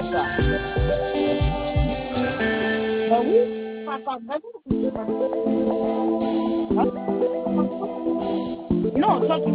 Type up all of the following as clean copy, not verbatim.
ça. Ben oui, papa, non, toi, tu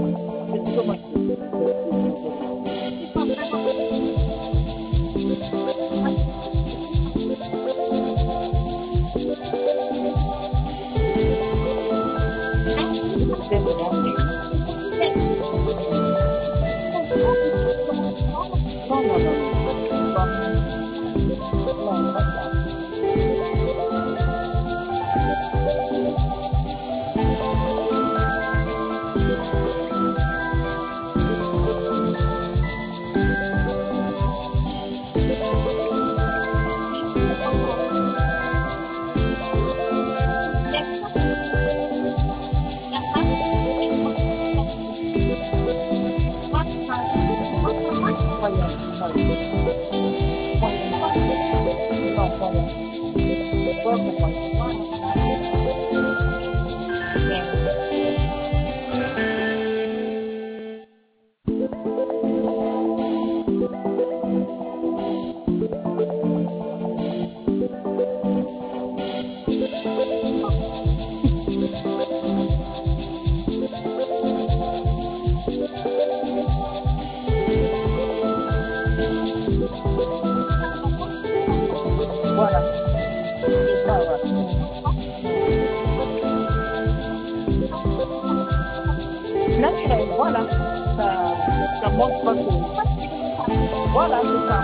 naturel, voilà. Ça montre pas que... Voilà, c'est ça.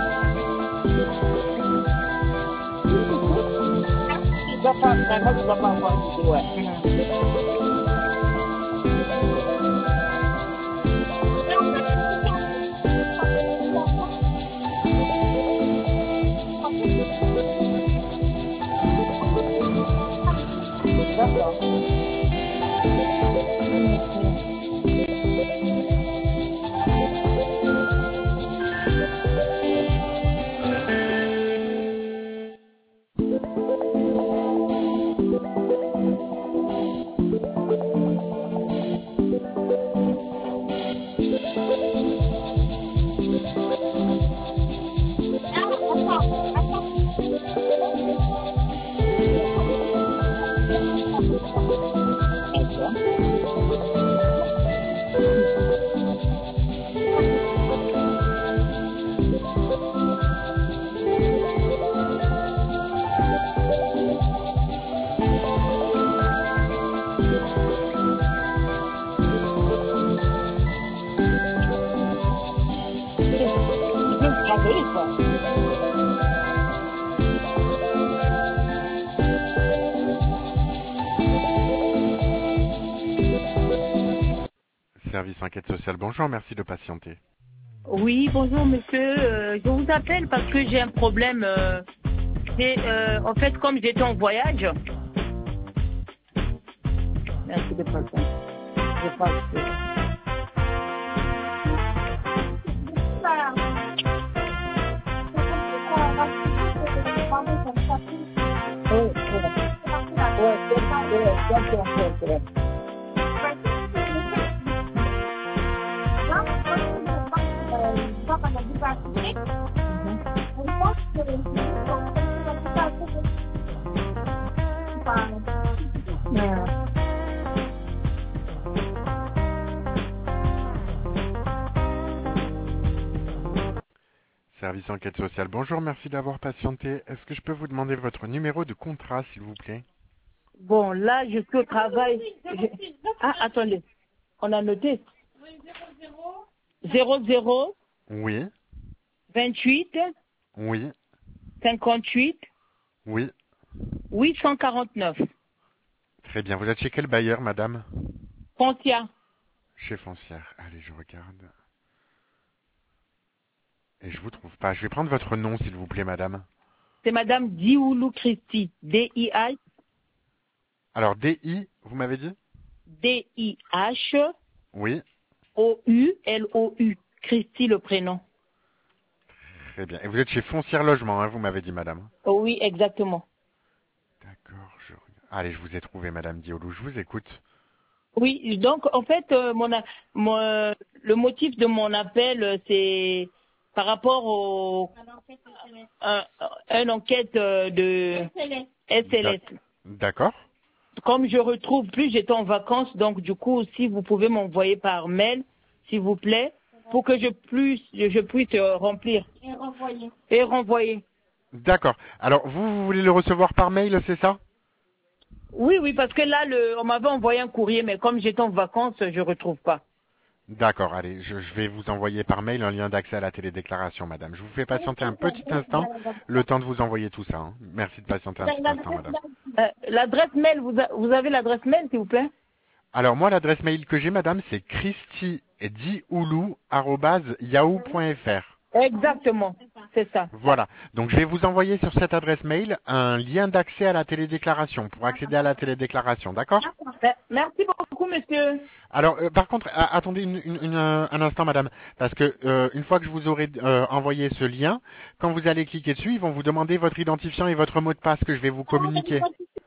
Tu vas pas, vraiment, tu vas pas avoir une idée, ouais. D'accord. Service enquête sociale, bonjour, merci de patienter. Oui, bonjour monsieur. Je vous appelle parce que j'ai un problème. En fait, comme j'étais en voyage. Merci de passer. Je passe. Service enquête sociale, bonjour, merci d'avoir patienté. Est-ce que je peux vous demander votre numéro de contrat, s'il vous plaît? Bon, là, je suis au travail. Ah, attendez. On a noté. 00 Oui. 28 Oui. 58 Oui. 849. Très bien. Vous êtes chez quel bailleur, madame? Foncia. Chez Foncière. Allez, je regarde. Et je vous trouve pas. Je vais prendre votre nom, s'il vous plaît, madame. C'est madame Dioulou Christi. D-I-H. Alors, D-I, vous m'avez dit? D-I-H. Oui. O-U-L-O-U. Christi, le prénom. Très bien. Et vous êtes chez Foncière Logement, hein, vous m'avez dit, madame. Oh, oui, exactement. D'accord, je regarde. Allez, je vous ai trouvé, madame Dioulou. Je vous écoute. Oui, donc en fait, le motif de mon appel, c'est par rapport à une enquête de SLS. D'accord. Comme je retrouve plus, j'étais en vacances, donc du coup, si vous pouvez m'envoyer par mail, s'il vous plaît, pour que je puisse remplir et renvoyer. D'accord. Alors, vous voulez le recevoir par mail, c'est ça? Oui, oui, parce que là, on m'avait envoyé un courrier, mais comme j'étais en vacances, je ne retrouve pas. D'accord, allez, je vais vous envoyer par mail un lien d'accès à la télédéclaration, madame. Je vous fais patienter un petit instant, le temps de vous envoyer tout ça, hein. Merci de patienter un petit instant, madame. L'adresse mail, vous avez l'adresse mail, s'il vous plaît? Alors, moi, l'adresse mail que j'ai, madame, c'est christydioulou@yahoo.fr. Exactement, c'est ça. Voilà. Donc, je vais vous envoyer sur cette adresse mail un lien d'accès à la télédéclaration pour accéder à la télédéclaration, d'accord? Merci beaucoup, monsieur. Alors, par contre, attendez un instant, madame, parce que une fois que je vous aurai envoyé ce lien, quand vous allez cliquer dessus, ils vont vous demander votre identifiant et votre mot de passe que je vais vous communiquer.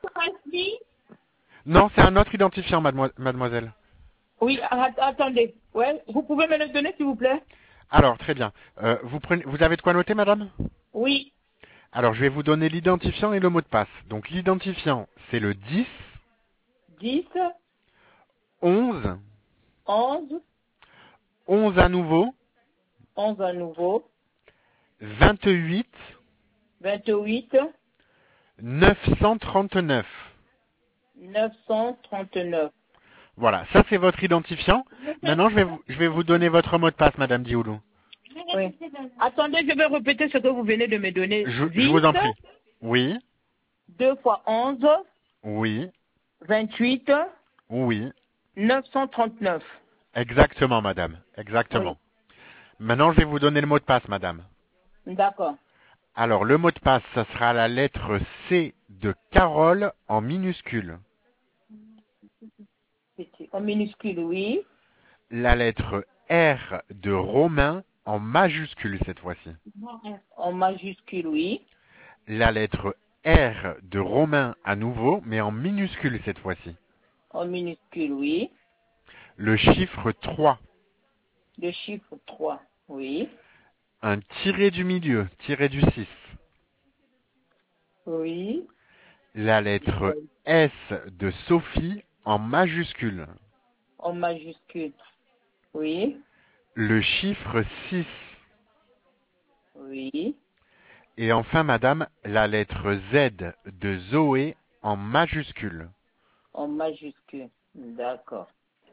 Non, c'est un autre identifiant, mademoiselle. Oui, attendez. Ouais, vous pouvez me le donner, s'il vous plaît? Alors, très bien. Vous avez de quoi noter, madame? Oui. Alors, je vais vous donner l'identifiant et le mot de passe. Donc, l'identifiant, c'est le 10 10, 11 11, 11 à nouveau, 11 à nouveau, 28 28, 939. 939. Voilà, ça c'est votre identifiant. Maintenant, je vais vous donner votre mot de passe, madame Dioulou. Oui. Attendez, je vais répéter ce que vous venez de me donner. Je vous en prie. Oui, 2 fois 11, oui, 28, oui. 939. Exactement, madame. Exactement. Oui. Maintenant, je vais vous donner le mot de passe, madame. D'accord. Alors, le mot de passe, ça sera la lettre C de Carole en minuscule. En minuscule, oui. La lettre R de Romain en majuscule cette fois-ci. En majuscule, oui. La lettre R de Romain à nouveau, mais en minuscule cette fois-ci. En minuscule, oui. Le chiffre 3. Le chiffre 3, oui. Un tiré du milieu, tiré du 6. Oui. La lettre S de Sophie en majuscule. En majuscule, oui. Le chiffre 6. Oui. Et enfin, madame, la lettre Z de Zoé en majuscule. En majuscule. D'accord.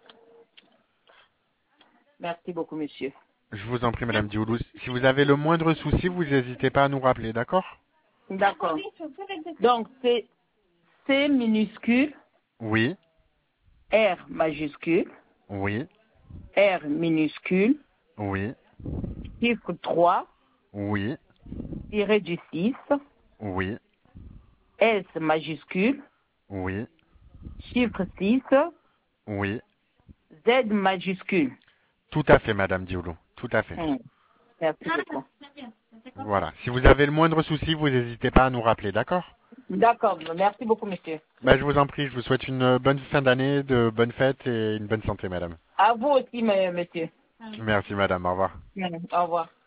Merci beaucoup, monsieur. Je vous en prie, madame Dioulou. Si vous avez le moindre souci, vous n'hésitez pas à nous rappeler, d'accord? D'accord. Donc, c'est C minuscule, Oui, R majuscule, oui, R minuscule, oui, chiffre 3, oui, tiré du 6, oui, S majuscule, oui, chiffre 6, oui. Z majuscule. Tout à fait, madame Dioulou. Tout à fait. Merci beaucoup. Voilà. Si vous avez le moindre souci, vous n'hésitez pas à nous rappeler, d'accord? D'accord. Merci beaucoup, monsieur. Ben, je vous en prie, je vous souhaite une bonne fin d'année, de bonnes fêtes et une bonne santé, madame. À vous aussi, monsieur. Merci, madame. Au revoir. Au revoir.